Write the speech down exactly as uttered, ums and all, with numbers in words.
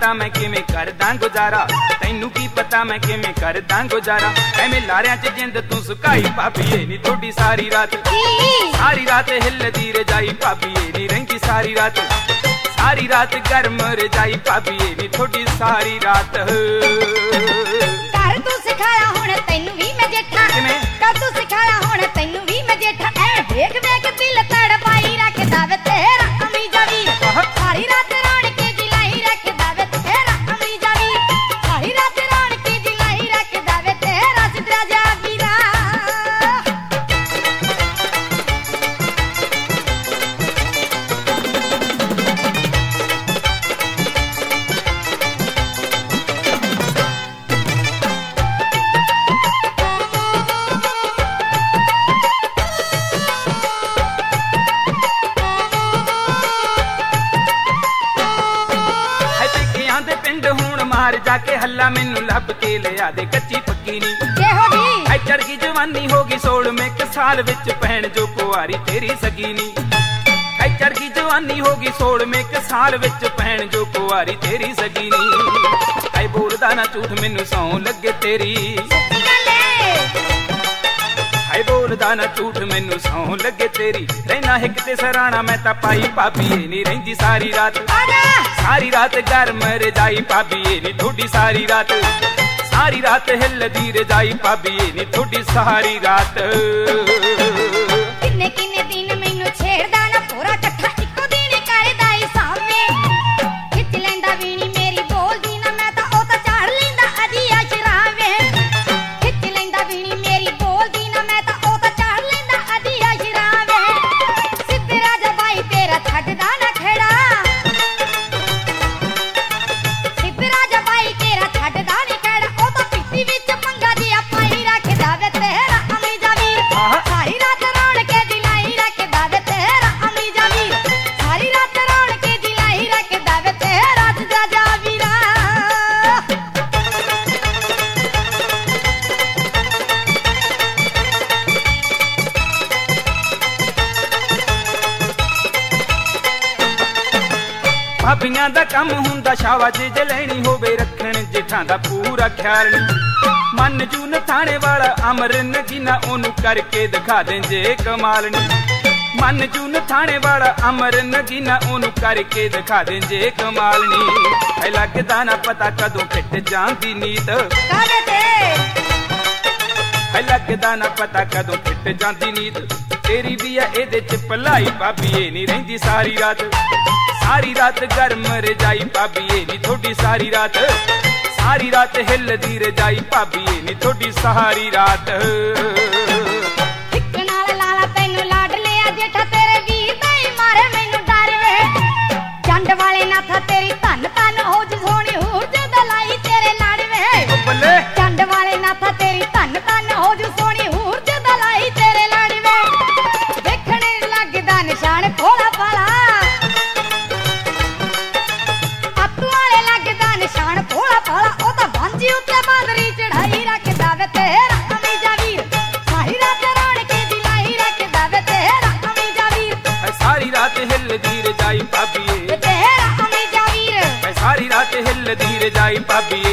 पता मैं किवें करदा गुजारा, तैनू की पता मैं किवें करदा गुजारा। एवें लारियां च जिंद तू सुकाई भाभीए नी थोड़ी सारी रात, सारी रात हिलदी रजाई भाभीए नी रहिंदी सारी रात, सारी रात गर्म रजाई भाभीए नी थोड़ी सारी रात। कर तू सिखाया हुण तैनू भी मैं जेठा, कर तू सिखाया हुण तैनू भी मैं जेठा। ऐ वेख वेख दिल तड़पाई रखदा वे तेरा अमी जावी, सारी रात राण के जिलाई रखदा वे तेरा अमी जावी, सारी रात राण के जिलाई रखदा वे तेरा सिद्धरा जा वीरा। मार जाके हल्ला मैनू लभ के लिया दे कच्ची पक्की नी, ऐ चढ़ गई जवानी होगी सोल में एक साल विच भैन जो कुआरी तेरी सगी नी, ऐ चढ़ गई जवानी होगी सोल में एक साल विच भैन जो कुआरी तेरी सगी नी। ऐ बोलदा ना झूठ मैनू सौ लगे तेरी, ऐ बोलदा ना झूठ मैनू सौ लगे तेरी। रहना हिक ते सराणा मैं तां पाई भाभीए नी रहिंदी सारी रात, सारी रात गर्म रजाई भाभीए नी थोड़ी सारी रात, सारी रात हिलदी रजाई भाभीए नी थोड़ी सारी रात। किन्ने किन्ने दिन मैनू छेड़दा ना पूरा कट्ठा इक्को दिन करदा ई सामे, खिच लैंदा वीणी मेरी बोलदी ना मैं तां ओ तां झाड़ लैंदा अजिया शरावे, खिच लैंदा वीणी मेरी बोलदी ना मैं तां ओ तां झाड़ लैंदा अजिया शरावे। सिद्धे राजा बाई तेरा छड्डदा ना खेड़ा, सिद्धे राजा बाई तेरा छड्डदा नी खेड़ा, ओ तां पिट्टी विच पंगा जिहा पाई रखदा वे तेरा अमी जावी, सारी रात राण के दिलाई रखदा वे तेरा अमी जावी, सारी रात राण के दिलाई रखदा वे तेरा सिद्धरा जा वीरा। भाभीआं दा कम हुंदा शाबाश जे लैनी होवे रखण जेठां दा पूरा ख्याल नी, मन जून थाने वाला अमर नगीना ओनू करके दिखा दें जे कमाल नी, मन जून थाने वाला अमर नगीना ओनू करके दिखा दें जे कमाल नी। ऐ लगदा ना पता कदों फिट जांदी नीत, काले ते ऐ लगदा ना पता कदों फिट जांदी नीत। तेरी भी है एदे च भलाई भाभीए नी रहिंदी सारी रात, सारी रात गर्म रजाई भाभीए नी थोड़ी सारी रात, सारी रात हिलदी रजाई भाभीए नी थोड़ी सारी रात। इक नाल लाला तैनू लाड लिया जेठा तेरे वीर दा ही मारे मैनू डर वे, जंड वाले नाथा तेरी धन धन हो जी सोहणी हूर जे दलाई तेरे लड़ वे, बल्ले जंड वाले नाथा तेरी धन धन हो जी सोहणी हूर जे दलाई तेरे लड़ वे। देखणे लगदा निशान भोला भाला, आतू वाले लगदा निशान भोला भाला, ओ तां भांजी उत्ते बादरी चढ़ाई रखदा वे तेरा अमी जावीर, सारी रात राण के दिलाई रखदा वे तेरा अमी जावीर, सारी रात हिलदी रजाई भाभीए तेरा अमी जावीर, सारी रात हिलदी रजाई भाभीए।